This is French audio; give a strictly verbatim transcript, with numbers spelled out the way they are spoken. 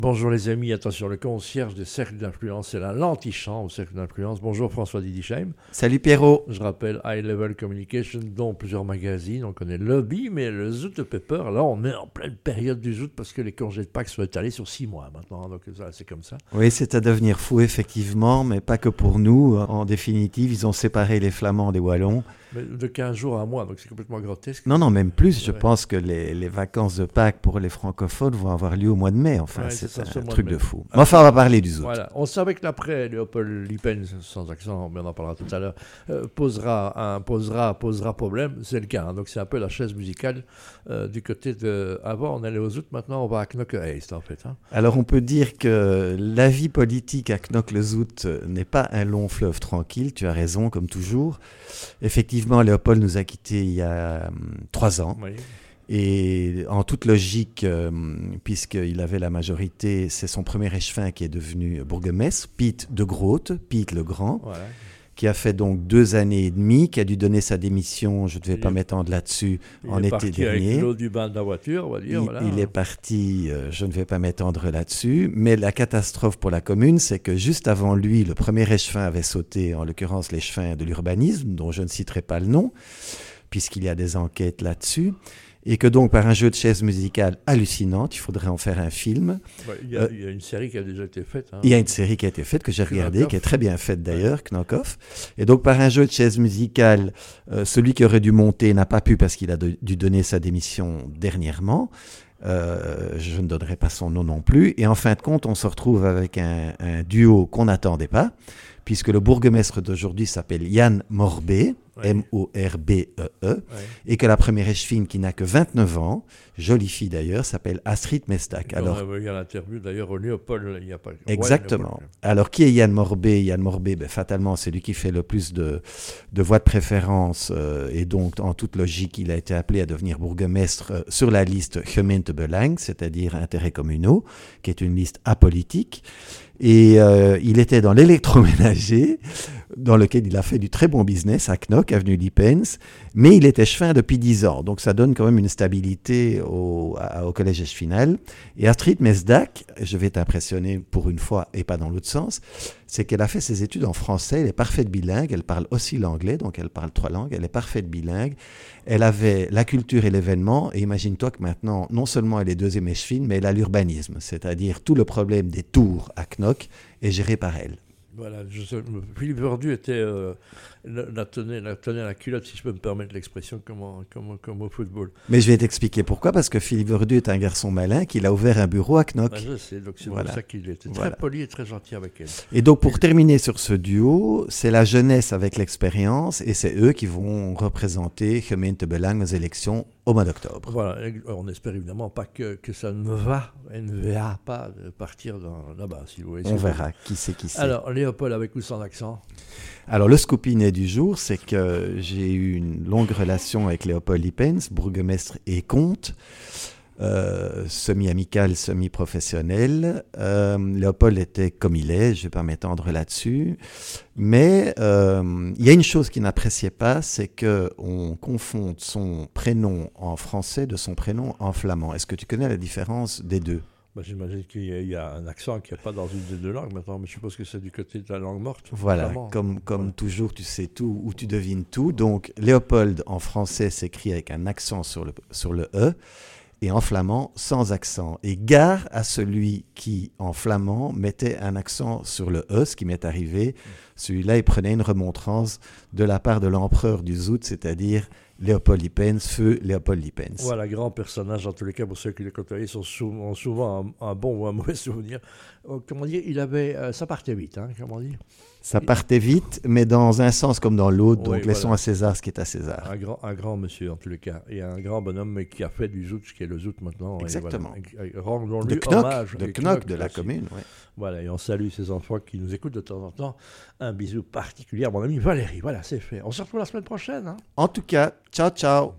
Bonjour les amis, attention, le concierge des cercles d'influence, c'est la l'antichambre cercle d'influence. Bonjour François Didisheim. Salut Pierrot. Je rappelle High Level Communication, dont plusieurs magazines, on connaît Lobby, mais le Zoot Pepper, là on est en pleine période du Zoot parce que les congés de Pâques sont étalés sur six mois maintenant, donc ça, c'est comme ça. Oui, c'est à devenir fou effectivement, mais pas que pour nous. En définitive, ils ont séparé les Flamands des Wallons. Mais de quinze jours à un mois, donc c'est complètement grotesque. Non, non, même plus. Je ouais. pense que les, les vacances de Pâques pour les francophones vont avoir lieu au mois de mai. Enfin, ouais, c'est, c'est ça, un truc de, de fou. Mais enfin, on va parler du Zoot. Voilà. On savait que l'après, Léopold Lippens, sans accent, mais on en parlera tout à l'heure, euh, posera, un, posera, posera problème. C'est le cas. Hein. Donc c'est un peu la chaise musicale euh, du côté de... Avant, on allait au Zoot, maintenant on va à Knokke-Heist, en fait. Hein. Alors, on peut dire que la vie politique à Knokke-le-Zoot n'est pas un long fleuve tranquille. Tu as raison, comme toujours. Effectivement, Léopold nous a quittés il y a hum, trois ans. Oui. Et en toute logique, euh, puisqu'il avait la majorité, c'est son premier échevin qui est devenu bourgmestre, Piet de Groot, Piet le Grand, Voilà. qui a fait donc deux années et demie, qui a dû donner sa démission, je ne vais il pas est, m'étendre là-dessus, en été dernier. Il est parti dernier. avec l'eau du bain de la voiture, on va dire. Il, voilà. il est parti, euh, je ne vais pas m'étendre là-dessus, mais la catastrophe pour la commune, c'est que juste avant lui, le premier échevin avait sauté, en l'occurrence l'échevin de l'urbanisme, dont je ne citerai pas le nom, puisqu'il y a des enquêtes là-dessus. Et que donc, par un jeu de chaises musicales hallucinante, il faudrait en faire un film. Ouais, il, y a, euh, il y a une série qui a déjà été faite. Hein. Il y a une série qui a été faite, que j'ai regardée, qui est très bien faite d'ailleurs, ouais. Knock-Off. Et donc, par un jeu de chaises musicales, euh, celui qui aurait dû monter n'a pas pu parce qu'il a de, dû donner sa démission dernièrement. Euh, je ne donnerai pas son nom non plus. Et en fin de compte, on se retrouve avec un, un duo qu'on n'attendait pas, puisque le bourgmestre d'aujourd'hui s'appelle Jan Morbé, oui. M O R B E E, oui. Et que la première échevine, qui n'a que vingt-neuf ans, jolie fille d'ailleurs, s'appelle Astrid Mesdag. Alors, on a eu l'interview d'ailleurs au Léopold, il n'y a pas... Exactement. Ouais, alors, qui est Jan Morbé Jan Morbé, ben, fatalement, c'est lui qui fait le plus de, de voix de préférence, euh, et donc, en toute logique, il a été appelé à devenir bourgmestre euh, sur la liste Gemeentebelang, c'est-à-dire intérêts communaux, qui est une liste apolitique. Et euh, il était dans l'électroménager, dans lequel il a fait du très bon business à Knokke, avenue Lippens, mais il était échevin depuis dix ans. Donc ça donne quand même une stabilité au, à, au collège échevinal. Et Astrid Mesdag, je vais t'impressionner pour une fois et pas dans l'autre sens, c'est qu'elle a fait ses études en français, elle est parfaite bilingue, elle parle aussi l'anglais, donc elle parle trois langues, elle est parfaite bilingue. Elle avait la culture et l'événement, et imagine-toi que maintenant, non seulement elle est deuxième échevine, mais elle a l'urbanisme, c'est-à-dire tout le problème des tours à Knokke est géré par elle. Voilà, je sais, Philippe Verdu était, euh, la, tenait, la tenait à la culotte, si je peux me permettre l'expression, comme, en, comme, comme au football. Mais je vais t'expliquer pourquoi, parce que Philippe Verdu est un garçon malin, qu'il a ouvert un bureau à Knokke. Ah, je sais, donc c'est voilà. pour ça qu'il était très voilà. poli et très gentil avec elle. Et donc, pour et... terminer sur ce duo, c'est la jeunesse avec l'expérience, et c'est eux qui vont représenter Gemeentebelang aux élections au mois d'octobre. Voilà, on espère évidemment pas que, que ça ne va, ne va pas partir dans, là-bas, si vous voulez. On verra, qui c'est qui c'est. Alors, Léopold, avec ou sans accent? Alors, le scoopinette du jour, c'est que j'ai eu une longue relation avec Léopold Lippens, bourgmestre et comte, euh, semi-amical, semi-professionnel. Euh, Léopold était comme il est, je ne vais pas m'étendre là-dessus. Mais euh, il y a une chose qu'il n'appréciait pas, c'est qu'on confonde son prénom en français de son prénom en flamand. Est-ce que tu connais la différence des deux? Ben, j'imagine qu'il y a, il y a un accent qui n'est pas dans une des deux langues maintenant, mais je suppose que c'est du côté de la langue morte. Voilà, vraiment. comme, comme ouais. toujours, tu sais tout ou tu devines tout. Donc, Léopold en français s'écrit avec un accent sur le, sur le E, et en flamand sans accent. Et gare à celui qui, en flamand, mettait un accent sur le E, ce qui m'est arrivé. Celui-là, il prenait une remontrance de la part de l'empereur du Zoot, c'est-à-dire Léopold Lippens, feu Léopold Lippens. Voilà, grand personnage, en tous les cas, pour ceux qui le côtoyaient, sont souvent, souvent un, un bon ou un mauvais souvenir. Euh, comment dire, il avait, euh, ça partait vite, hein, comment dire. Ça partait vite, mais dans un sens comme dans l'autre, donc oui, laissons voilà. à César ce qui est à César. Un grand, un grand monsieur, en tous les cas, et un grand bonhomme, mais qui a fait du Zoot, ce qui est le Zoot maintenant. Exactement. Voilà. Rendons-lui de Knokke, hommage. de Knokke, de la commune, oui. Voilà, et on salue ces enfants qui nous écoutent de temps en temps. Un bisou particulier à mon ami Valérie. Voilà, c'est fait. On se retrouve la semaine prochaine. Hein. En tout cas, ciao, ciao.